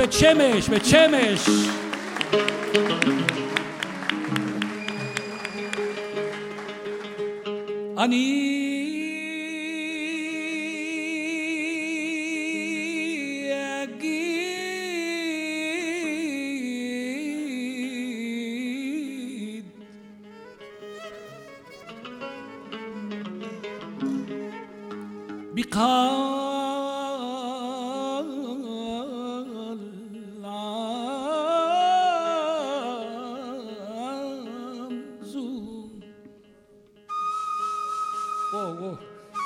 בית שמש, בית שמש. אני אגיד בקהל Whoa.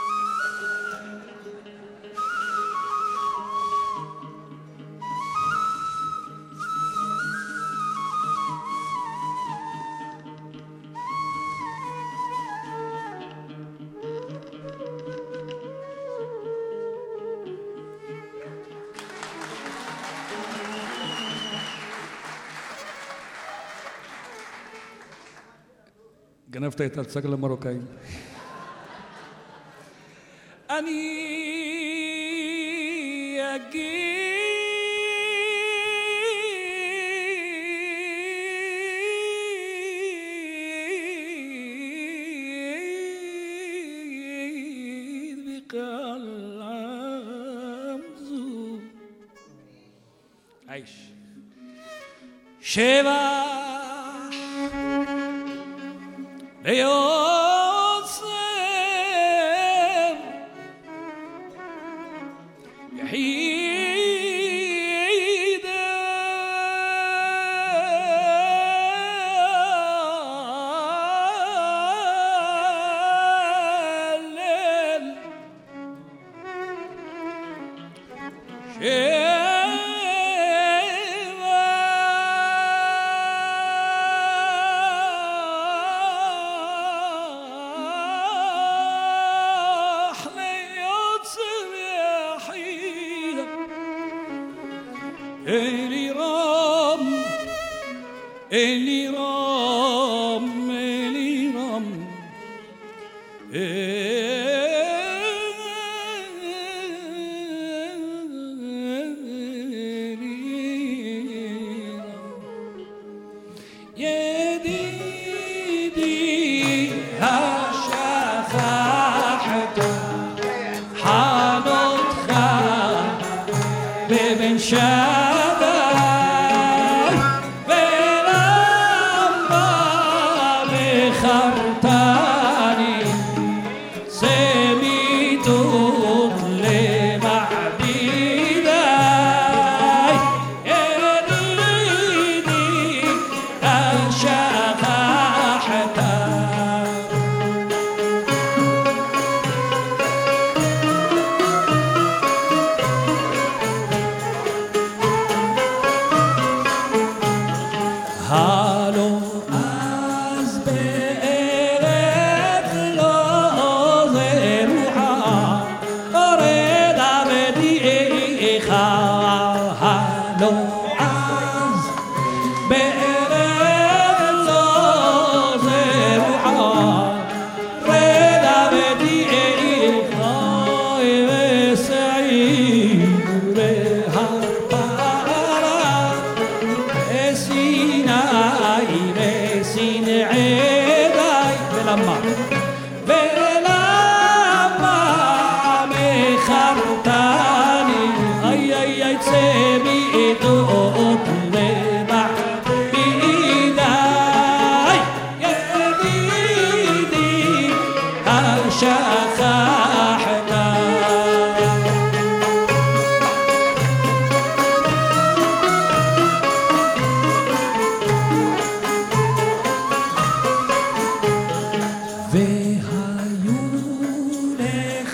גנבת את הצג למרוקאים. אני אגיד בקלם זו עיש שבע ליוסף يحيد الليل Eli Ram, Eli Ram, Eli Ram, Eli Ram. يديدي هشفحت حانوتך ببن شباب ולמה בחרתני סמיתות למעבידי ידידי השכחת הלא אז בערב לא זרוחה אורד עבדיך הלא אז בערב לא זרוחה אורד עבדיך וסעיר בהרפרה ולמה מחרתני איי צביעות למעבידי ידידי השכחת והיו לך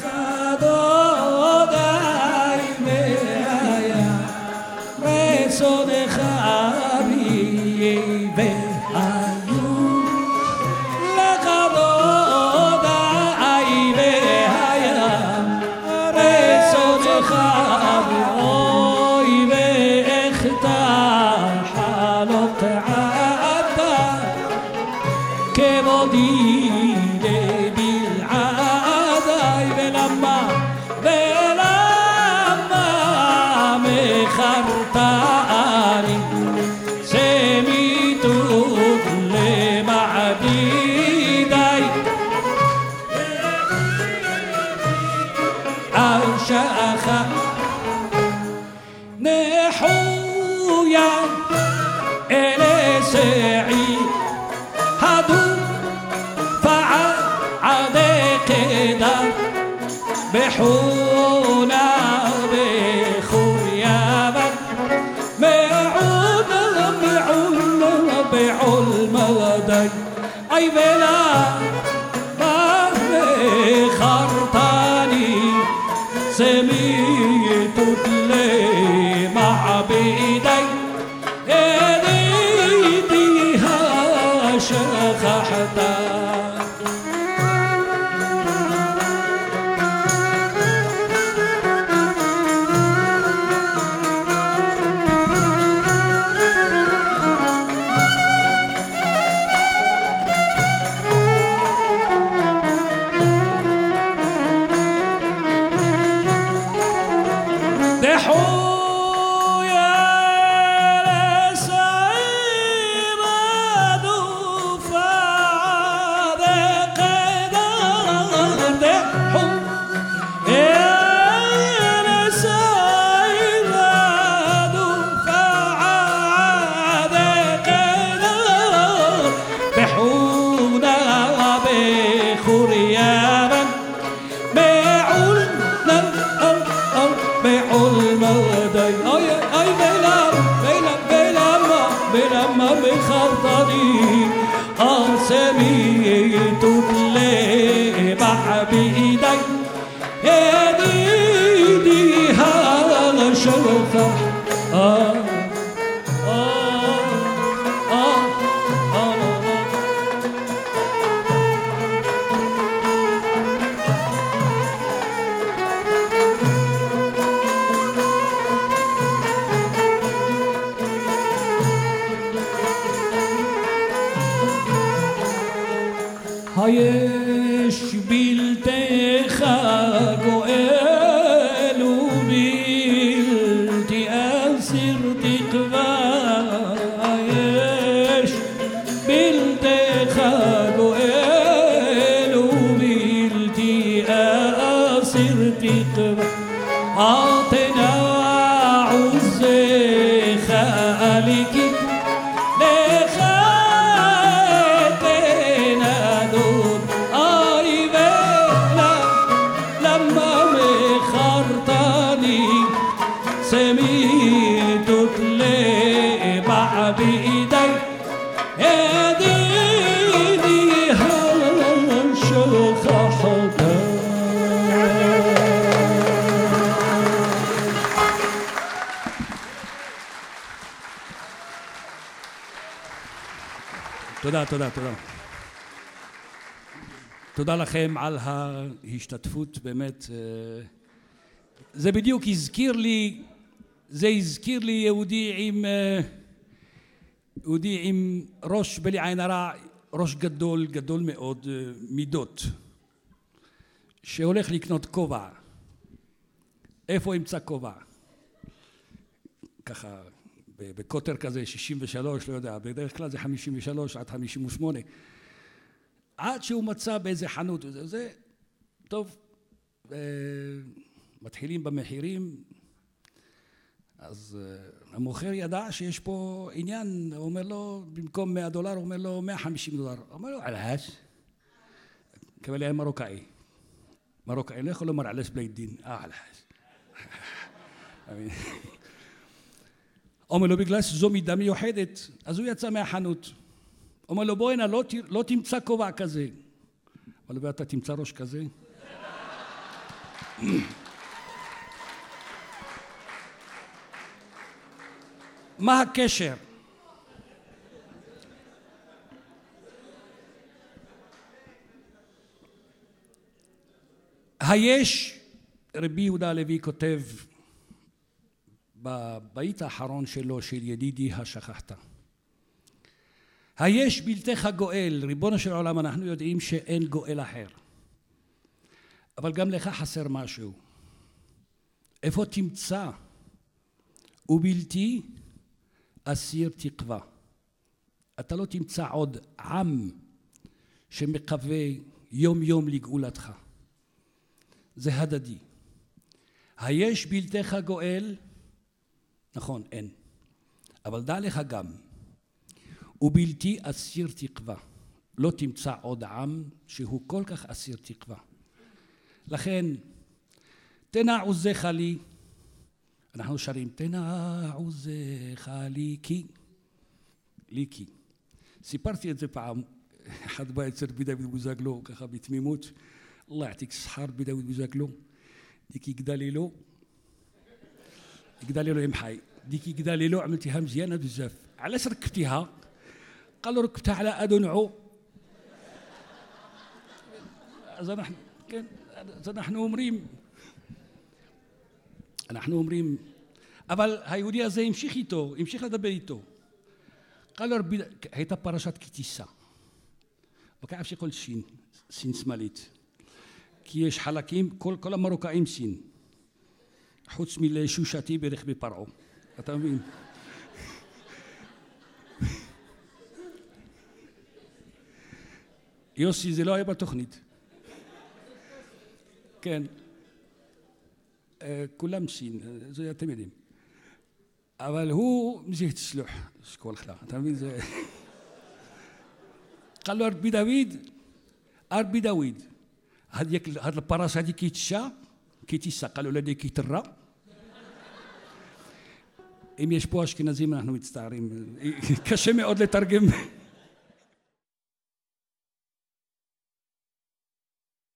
דודי והיה רצונך בי והיו לך דודי והיה רצונך בי אוי ואיך תחלוק עתה כבודי ולמה מחרתני أي بلا ما خرطاني سميت لي مع بيدي ايديها شخحتا سميت لي مع بإيدي ايديها شوفة هايش بيلتخ גואל ובלתי אסיר תקווה יש בלתך גואל ובלתי אסיר תקווה אתנה עוזך אליקי سميت لي مع بإيدي ايديها شخحتا תודה, תודה, תודה. תודה לכם על ההשתתפות, באמת. זה בדיוק הזכיר לי יהודי עם ראש בלי עין הרע, ראש גדול מאוד, מידות, שהולך לקנות כובע. איפה ימצא כובע? ככה, בקוטר כזה, 63, לא יודע, בדרך כלל זה 53 עד 58. עד שהוא מצא באיזה חנות, זה טוב, מתחילים במחירים, אז המוכר ידע שיש פה עניין, הוא אומר לו, במקום $100, הוא אומר לו $150. הוא אומר לו, עלהש? קבל היה מרוקאי, לא יכול לומר עלהש בלי דין, עלהש. אומר לו, בגלל שזו מידה מיוחדת, אז הוא יצא מהחנות. אומר לו, בוא הנה, לא תמצא כובע כזה. אבל ואתה תמצא ראש כזה? מה הקשר? היש, רבי יהודה הלוי כותב בבית האחרון שלו, של ידידי השכחת. היש בלתך גואל, ריבונו של עולם, אנחנו יודעים שאין גואל אחר. אבל גם לך חסר משהו. איפה תמצא? ובלתי אסיר תקווה. אתה לא תמצא עוד עם שמקווה יום יום לגאולתך. זה הדדי. היש בלתך גואל? נכון, אין. אבל דע לך גם, ובלתי אסיר תקווה. לא תמצא עוד עם שהוא כל כך אסיר תקווה. לכן, תנע עוזך לי, אנחנו שרים, תנע עוזך לי כי. סיפרתי את זה פעם, אחד בא אצל רבי דוד בוזגלו, ככה בתמימות, אללה יעתיק סחר רבי דוד בוזגלו, דיק יגדלי לו עם חי, דיק יגדלי לו عملتها مزيانة بزاف. علاش ركبتيها؟ قالوا ركبتها على أدنعو. אנחנו אומרים, אבל היהודי הזה המשיך לדבר איתו. قال له ربي הייתה פרשת כי תישא. לא כאב שכל סין שמאלית. כי יש חלקים, כל המרוקאים סין. חוץ מלשושתי ברכבי פרעו. אתה מבין? יוסי, זה לא היה בתוכנית. כן. כולם סין, זה אתם יודעים. אבל הוא מזיח תסלוח, שכל חלה. אתה מבין? זה... قال له أربي داوود هذا البراس هذه كيتشا قالوا له كيترى אם יש פה אשכנזים אנחנו מצטערים, קשה מאוד לתרגם.